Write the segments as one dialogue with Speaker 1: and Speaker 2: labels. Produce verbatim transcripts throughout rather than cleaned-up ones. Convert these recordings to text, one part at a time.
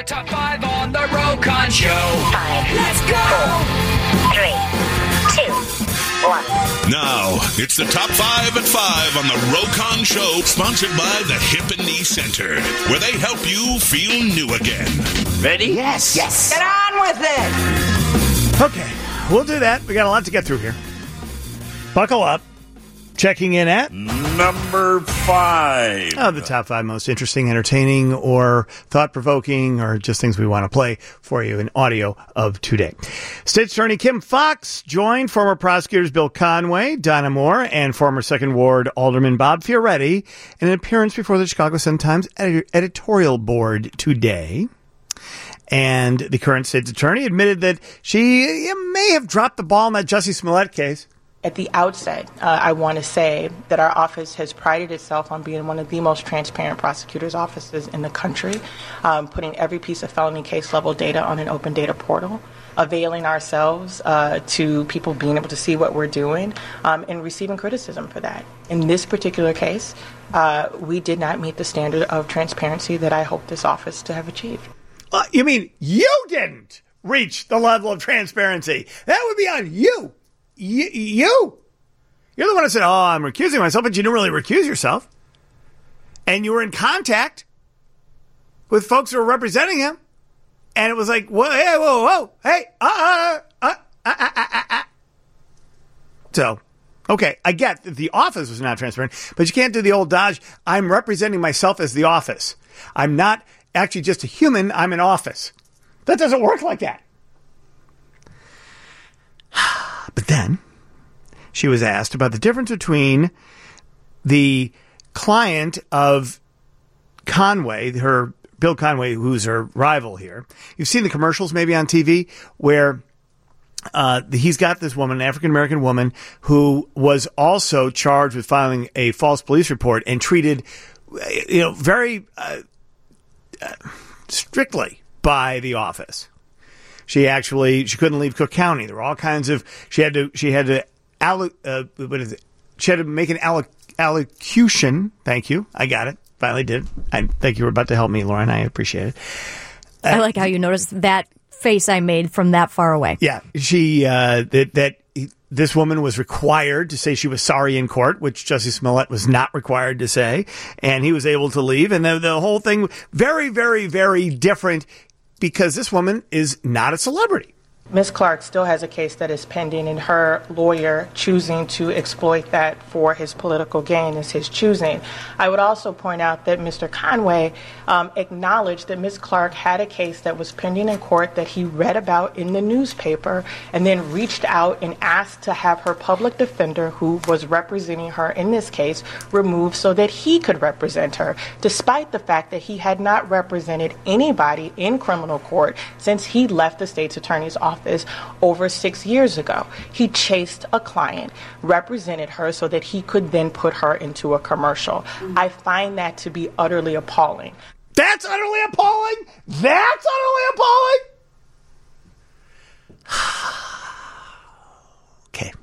Speaker 1: The top five on the Rokon Show.
Speaker 2: Five.
Speaker 1: Let's go.
Speaker 2: Four, three, two, one.
Speaker 3: Now, it's the top five at five on the Rokon Show, sponsored by the Hip and Knee Center, where they help you feel new again.
Speaker 4: Ready?
Speaker 5: Yes. Yes.
Speaker 1: Get on with it.
Speaker 6: Okay, we'll do that. We got a lot to get through here. Buckle up. Checking in at
Speaker 4: number five.
Speaker 6: Oh, the top five most interesting, entertaining, or thought-provoking, or just things we want to play for you in audio of today. State Attorney Kim Foxx joined former prosecutors Bill Conway, Donna Moore, and former Second Ward Alderman Bob Fioretti in an appearance before the Chicago Sun-Times edi- editorial board today. And the current state's attorney admitted that she uh, may have dropped the ball in that Jussie Smollett case.
Speaker 7: At the outset, uh, I want to say that our office has prided itself on being one of the most transparent prosecutors' offices in the country, um, putting every piece of felony case level data on an open data portal, availing ourselves uh, to people being able to see what we're doing, um, and receiving criticism for that. In this particular case, uh, we did not meet the standard of transparency that I hope this office to have achieved.
Speaker 6: Uh, you mean you didn't reach the level of transparency? That would be on you. You, you, you're the one who said, oh, I'm recusing myself, but you didn't really recuse yourself. And you were in contact with folks who were representing him. And it was like, whoa, hey, whoa, whoa, hey, uh, uh, uh, uh, uh, uh, uh. So, okay, I get that the office was not transparent, but you can't do the old dodge. I'm representing myself as the office. I'm not actually just a human. I'm an office. That doesn't work like that. But then she was asked about the difference between the client of Conway, her Bill Conway, who's her rival here. You've seen the commercials maybe on T V where uh, he's got this woman, an African-American woman, who was also charged with filing a false police report and treated, you know, very uh, uh, strictly by the office. She actually, she couldn't leave Cook County. There were all kinds of, she had to, she had to, allo, uh, what is it? She had to make an alloc, allocution. Thank you. I got it. Finally did. I think you were about to help me, Lauren. I appreciate it. Uh,
Speaker 8: I like how you noticed that face I made from that far away.
Speaker 6: Yeah. She, uh, that, that this woman was required to say she was sorry in court, which Jussie Smollett was not required to say. And he was able to leave. And the, the whole thing, very, very, very different. Because this woman is not a celebrity.
Speaker 7: Miz Clark still has a case that is pending, and her lawyer choosing to exploit that for his political gain is his choosing. I would also point out that Mister Conway um, acknowledged that Miz Clark had a case that was pending in court that he read about in the newspaper and then reached out and asked to have her public defender, who was representing her in this case, removed so that he could represent her, despite the fact that he had not represented anybody in criminal court since he left the state's attorney's office over six years ago. He chased a client, represented her so that he could then put her into a commercial. Mm-hmm. I find that to be utterly appalling.
Speaker 6: That's utterly appalling? That's utterly appalling? Okay.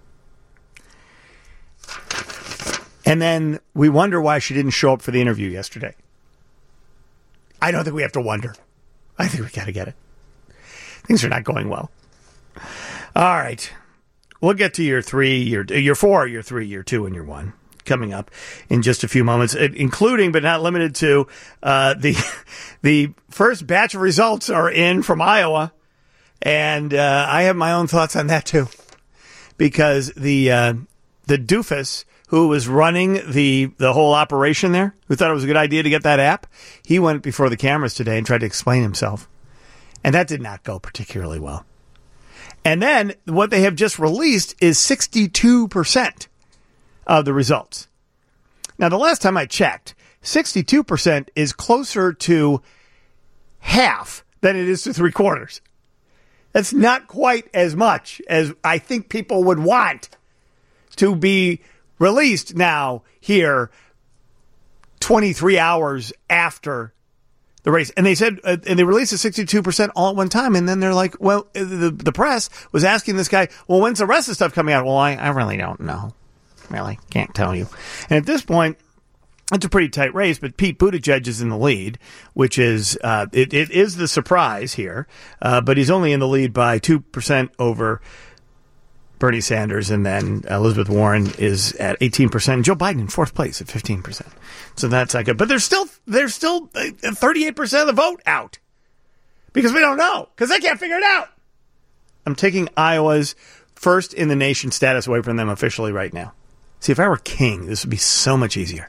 Speaker 6: And then we wonder why she didn't show up for the interview yesterday. I don't think we have to wonder. I think we got to get it. Things are not going well. All right. We'll get to your three, your, your four, your three, your two, and your one coming up in just a few moments, including but not limited to uh, the the first batch of results are in from Iowa. And uh, I have my own thoughts on that, too, because the uh, the doofus who was running the, the whole operation there, who thought it was a good idea to get that app, he went before the cameras today and tried to explain himself. And that did not go particularly well. And then what they have just released is sixty-two percent of the results. Now, the last time I checked, sixty-two percent is closer to half than it is to three quarters. That's not quite as much as I think people would want to be released now here twenty-three hours after the race. And they said, uh, and they released a sixty-two percent all at one time. And then they're like, well, the, the press was asking this guy, well, when's the rest of the stuff coming out? Well, I, I really don't know. Really can't tell you. And at this point, It's a pretty tight race, but Pete Buttigieg is in the lead, which is uh, it, it is the surprise here. Uh, but he's only in the lead by two percent over Bernie Sanders, and then Elizabeth Warren is at eighteen percent. Joe Biden in fourth place at fifteen percent. So that's not good. But there's still there's still thirty-eight percent of the vote out because we don't know because they can't figure it out. I'm taking Iowa's first in the nation status away from them officially right now. See, if I were king, this would be so much easier.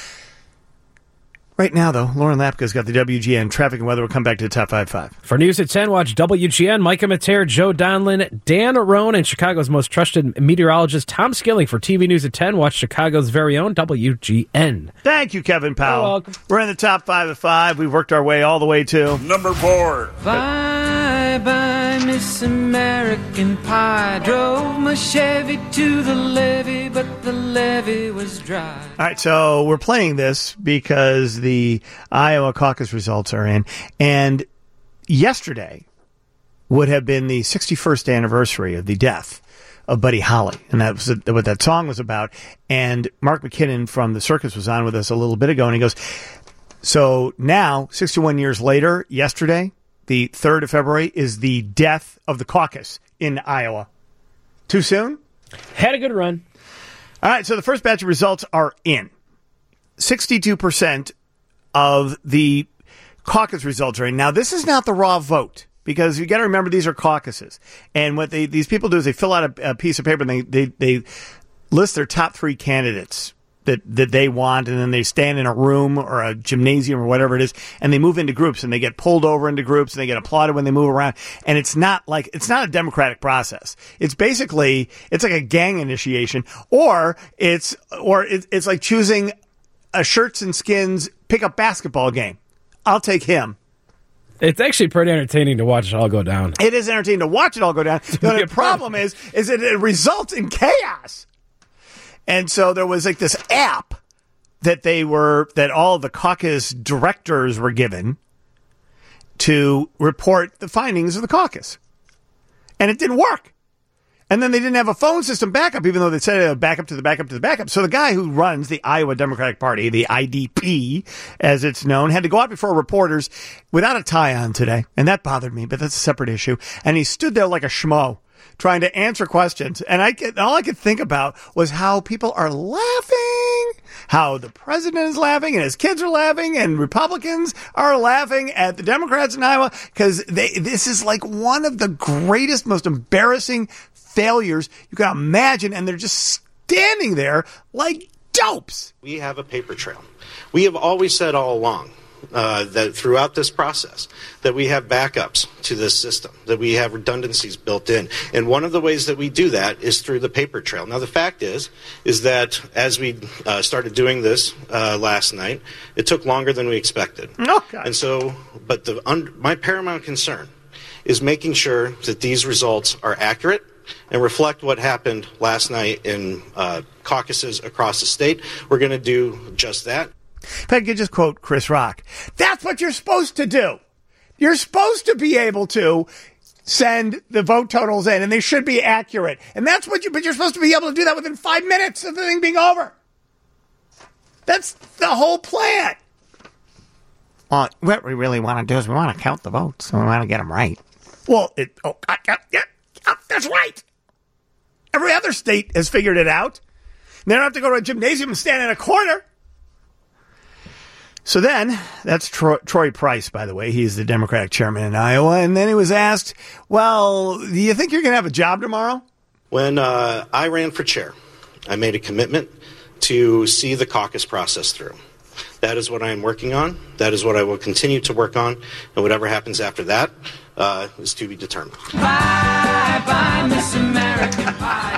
Speaker 6: Right now, though, Lauren Lapka's got the W G N traffic and weather. We'll come back to the top five five.
Speaker 5: For News at ten, watch W G N, Micah Mater, Joe Donlin, Dan Roan, and Chicago's most trusted meteorologist, Tom Skilling. For T V News at ten, watch Chicago's very own W G N.
Speaker 6: Thank you, Kevin Powell.
Speaker 5: You're welcome.
Speaker 6: We're in the top five of five. We've worked our way all the way to
Speaker 4: Number four.
Speaker 9: Bye bye, Miss American Pie. Drove my Chevy to the levee, but the levee was dry.
Speaker 6: All right, so we're playing this because the Iowa caucus results are in. And yesterday would have been the sixty-first anniversary of the death of Buddy Holly. And that was what that song was about. And Mark McKinnon from the Circus was on with us a little bit ago. And he goes, so now, sixty-one years later, yesterday, the third of February, is the death of the caucus in Iowa. Too soon?
Speaker 5: Had a good run.
Speaker 6: All right, so the first batch of results are in. sixty-two percent of the caucus results are in. Now, this is not the raw vote, because you got to remember these are caucuses. And what they, these people do is they fill out a, a piece of paper and they, they, they list their top three candidates that, that they want, and then they stand in a room or a gymnasium or whatever it is, and they move into groups, and they get pulled over into groups, and they get applauded when they move around. And it's not like, it's not a democratic process. It's basically, it's like a gang initiation, or it's, or it, it's like choosing a shirts and skins pickup basketball game. I'll take him.
Speaker 5: It's actually pretty entertaining to watch it all go down.
Speaker 6: It is entertaining to watch it all go down. The problem is, is that it results in chaos. And so there was like this app that they were, that all the caucus directors were given to report the findings of the caucus. And it didn't work. And then they didn't have a phone system backup, even though they said uh, backup to the backup to the backup. So the guy who runs the Iowa Democratic Party, the I D P, as it's known, had to go out before reporters without a tie on today. And that bothered me, but that's a separate issue. And he stood there like a schmo, trying to answer questions. And I could, all I could think about was how people are laughing, how the president is laughing, and his kids are laughing, and Republicans are laughing at the Democrats in Iowa, because they this is like one of the greatest, most embarrassing failures you can imagine, and they're just standing there like dopes.
Speaker 10: We have a paper trail. We have always said all along uh, that throughout this process that we have backups to this system, that we have redundancies built in. And one of the ways that we do that is through the paper trail. Now, the fact is, is that as we uh, started doing this uh, last night, it took longer than we expected.
Speaker 6: Okay.
Speaker 10: And so, but the un- my paramount concern is making sure that these results are accurate and reflect what happened last night in uh, caucuses across the state. We're going to do just that.
Speaker 6: If I could just quote Chris Rock, that's what you're supposed to do. You're supposed to be able to send the vote totals in, and they should be accurate. And that's what you, but you're supposed to be able to do that within five minutes of the thing being over. That's the whole plan. Well, what we really want to do is we want to count the votes, and we want to get them right. Well, it, oh, I, I, yeah. Oh, that's right. Every other state has figured it out. They don't have to go to a gymnasium and stand in a corner. So then, that's Troy, Troy Price, by the way. He's the Democratic chairman in Iowa. And then he was asked, well, do you think you're going to have a job tomorrow?
Speaker 10: When uh, I ran for chair, I made a commitment to see the caucus process through. That is what I am working on. That is what I will continue to work on. And whatever happens after that uh, is to be determined.
Speaker 9: Bye, bye, Miss American Pie.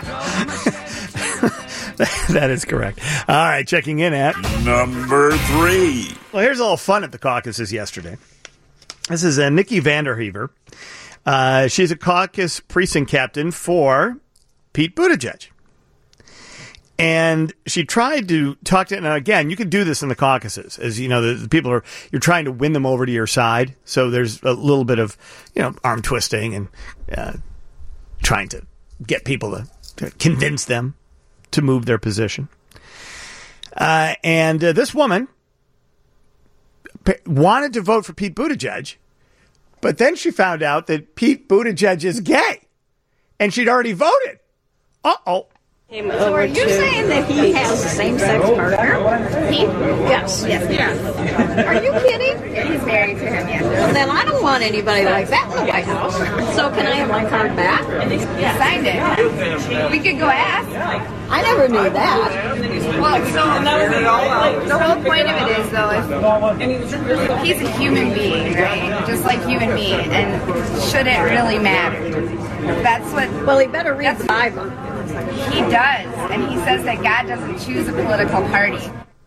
Speaker 6: That is correct. All right, checking in at
Speaker 4: Number three.
Speaker 6: Well, here's a little fun at the caucuses yesterday. This is uh, Nikki Vanderheever. Uh, she's a caucus precinct captain for Pete Buttigieg. And she tried to talk to, now again, you can do this in the caucuses, as you know, the, the people are, you're trying to win them over to your side. So there's a little bit of, you know, arm twisting and uh, trying to get people to, to convince them to move their position. Uh, and uh, this woman p- wanted to vote for Pete Buttigieg, but then she found out that Pete Buttigieg is gay, and she'd already voted. Uh-oh.
Speaker 11: So are you saying that he has a same-sex partner? He? Yes. Yes, he does. Are you kidding?
Speaker 2: He's married to him, yes.
Speaker 11: Well, then I don't want anybody like that in the White House. So can I have my card back?
Speaker 2: He signed it. We could go ask.
Speaker 11: I never knew that.
Speaker 2: Well, so the whole point of it is, though, if he's a human being, right? Just like you and me, and should it really matter? That's what...
Speaker 11: Well, he better read the Bible.
Speaker 2: He does, and he says that God doesn't choose a political party.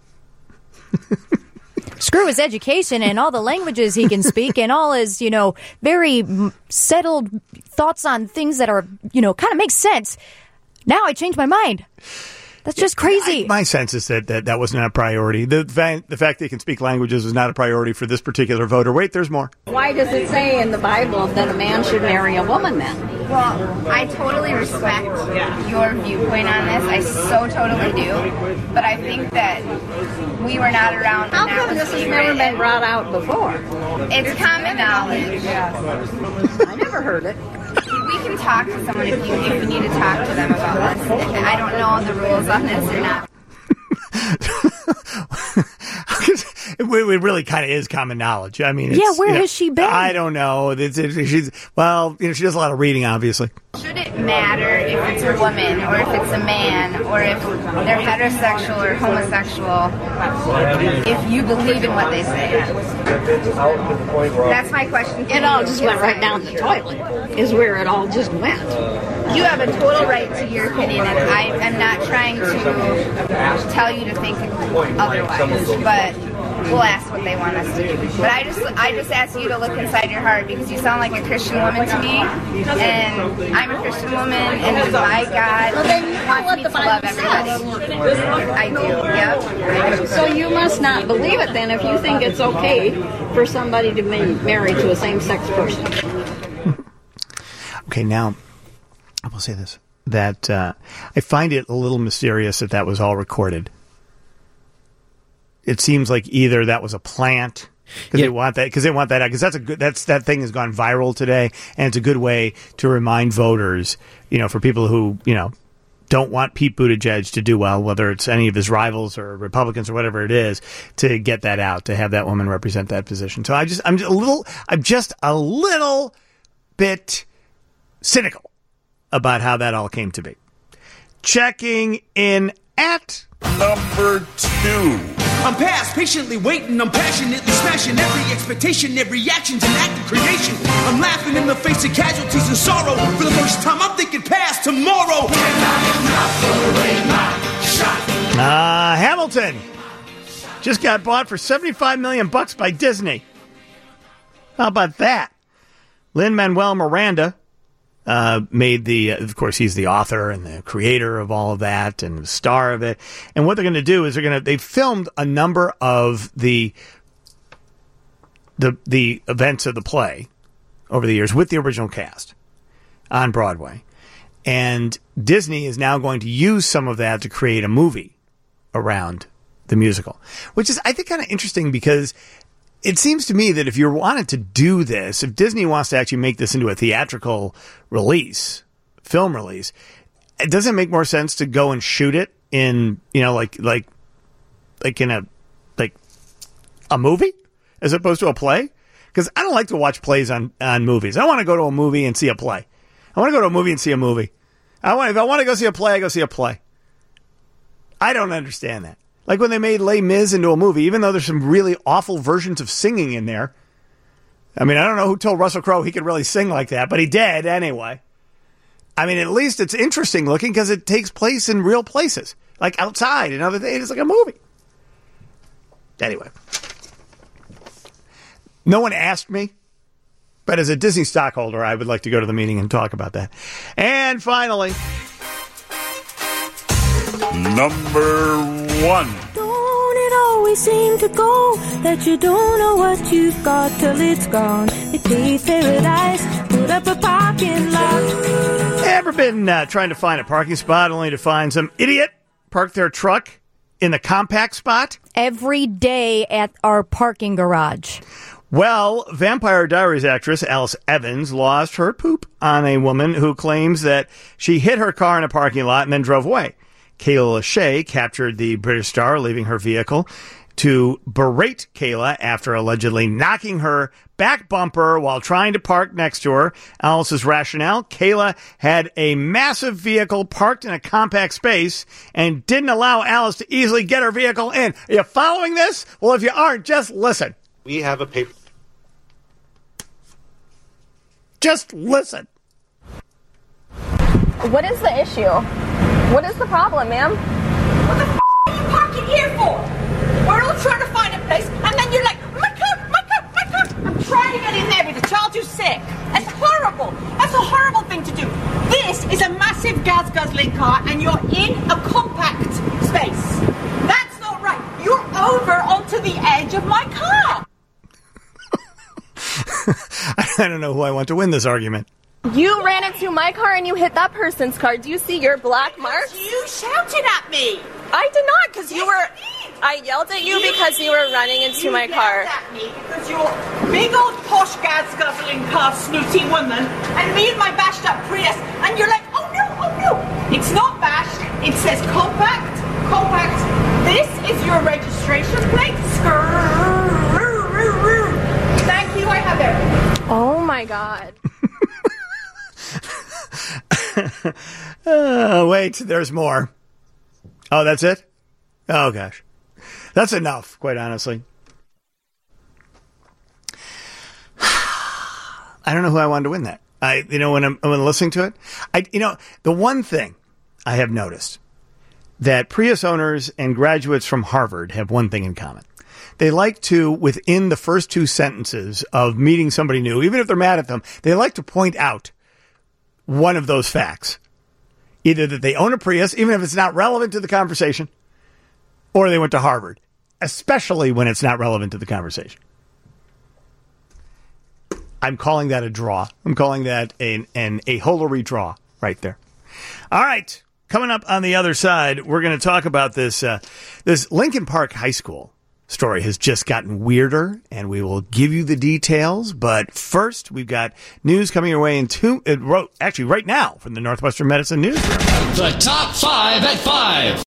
Speaker 8: Screw his education and all the languages he can speak and all his, you know, very settled thoughts on things that are, you know, kind of make sense. Now I changed my mind. That's just crazy.
Speaker 6: I, my sense is that, that that was not a priority. The, fa- the fact that he can speak languages was not a priority for this particular voter. Wait, there's more.
Speaker 11: Why does it say in the Bible that a man should marry a woman then?
Speaker 2: Well, I totally respect your viewpoint on this. I so totally do. But I think that we were not around.
Speaker 11: How come this has never been brought out before?
Speaker 2: It's common knowledge.
Speaker 11: I never heard it.
Speaker 2: We can talk to someone if you if you need to talk to them about this. I don't know the rules on this or not.
Speaker 6: It really kind of is common knowledge. I mean, it's,
Speaker 8: yeah, where
Speaker 6: you know,
Speaker 8: has she been?
Speaker 6: I don't know. It's, it's, she's well, you know, she does a lot of reading, obviously.
Speaker 2: Should it matter if it's a woman or if it's a man or if they're heterosexual or homosexual if you believe in what they say? That's my question.
Speaker 11: It all just went right down the toilet, is where it all just went.
Speaker 2: You have a total right to your opinion, and I am not trying to tell you to think otherwise, but we'll ask what they want us to do. But I just I just ask you to look inside your heart, because you sound like a Christian woman to me, and I'm a Christian woman, and my God
Speaker 11: well, then you know
Speaker 2: wants
Speaker 11: what
Speaker 2: me
Speaker 11: the
Speaker 2: to
Speaker 11: Bible
Speaker 2: love everybody. I do, yep. I do.
Speaker 11: So you must not believe it then if you think it's okay for somebody to be married to a same-sex person.
Speaker 6: Okay, now, I will say this, that uh, I find it a little mysterious that that was all recorded. It seems like either that was a plant because
Speaker 5: Yeah.
Speaker 6: they want that because they want that out because that's a good that's that thing has gone viral today, and it's a good way to remind voters, you know, for people who you know don't want Pete Buttigieg to do well, whether it's any of his rivals or Republicans or whatever it is, to get that out, to have that woman represent that position. So I just I'm just a little I'm just a little bit cynical about how that all came to be. Checking in at
Speaker 4: Number two.
Speaker 12: I'm past patiently waiting, I'm passionately smashing every expectation, every action's an act of creation. I'm laughing in the face of casualties and sorrow. For the first time, I'm thinking past tomorrow.
Speaker 6: Uh, Hamilton just got bought for seventy-five million bucks by Disney. How about that? Lin-Manuel Miranda uh, made the, uh, of course, he's the author and the creator of all of that and the star of it. And what they're going to do is they're going to, they filmed a number of the, the, the events of the play over the years with the original cast on Broadway. And Disney is now going to use some of that to create a movie around the musical, which is, I think, kind of interesting because it seems to me that if you wanted to do this, if Disney wants to actually make this into a theatrical release, film release, it doesn't make more sense to go and shoot it in, you know, like, like, like in a, like a movie as opposed to a play. Because I don't like to watch plays on, on movies. I want to go to a movie and see a play. I want to go to a movie and see a movie. I want, if I want to go see a play, I go see a play. I don't understand that. Like when they made Les Mis into a movie, even though there's some really awful versions of singing in there. I mean, I don't know who told Russell Crowe he could really sing like that, but he did anyway. I mean, at least it's interesting looking because it takes place in real places, like outside and other things. It's like a movie. Anyway. No one asked me, but as a Disney stockholder, I would like to go to the meeting and talk about that. And finally,
Speaker 4: number one.
Speaker 13: Don't it always seem to go that you don't know what you've got till it's gone? They paved paradise, put up a parking lot.
Speaker 6: Ever been uh, trying to find a parking spot only to find some idiot park their truck in the compact spot?
Speaker 8: Every day at our parking garage.
Speaker 6: Well, Vampire Diaries actress Alice Evans lost her poop on a woman who claims that she hit her car in a parking lot and then drove away. Kayla Lachey captured the British star leaving her vehicle to berate Kayla after allegedly knocking her back bumper while trying to park next to her. Alice's rationale: Kayla had a massive vehicle parked in a compact space and didn't allow Alice to easily get her vehicle in. Are you following this? Well, if you aren't, just listen.
Speaker 10: We have a paper.
Speaker 6: Just listen.
Speaker 14: What is the issue? What is the problem, ma'am?
Speaker 11: What the f*** are you parking here for? We're all trying to find a place, and then you're like, my car, my car, my car. I'm trying to get in there with a child who's sick. That's horrible. That's a horrible thing to do. This is a massive gas-guzzling car, and you're in a compact space. That's not right. You're over onto the edge of my car.
Speaker 6: I don't know who I want to win this argument.
Speaker 14: You ran into my car and you hit that person's car. Do you see your black marks?
Speaker 11: You shouted at me.
Speaker 14: I did not, because you were... I yelled at you, you because you were running into
Speaker 11: you
Speaker 14: my car.
Speaker 11: You yelled at me because you're a big old posh gas-guzzling car snooty woman, and me and my bashed-up Prius, and you're like, oh no, oh no. It's not bashed. It says compact, compact. This is your registration plate. Skrrr. Thank you, I have everything.
Speaker 14: Oh my God.
Speaker 6: uh, wait, there's more. Oh, that's it? Oh, gosh. That's enough, quite honestly. I don't know who I wanted to win that. I, you know, when I'm, when I'm listening to it, I, you know, the one thing I have noticed that Prius owners and graduates from Harvard have one thing in common. They like to, within the first two sentences of meeting somebody new, even if they're mad at them, they like to point out one of those facts. Either that they own a Prius, even if it's not relevant to the conversation, or they went to Harvard, especially when it's not relevant to the conversation. I'm calling that a draw. I'm calling that an, an a holery draw right there. All right. Coming up on the other side, we're going to talk about this, uh, this Lincoln Park High School story has just gotten weirder, and we will give you the details. But first, we've got news coming your way in two, uh, actually right now from the Northwestern Medicine Newsroom.
Speaker 15: The top five at five.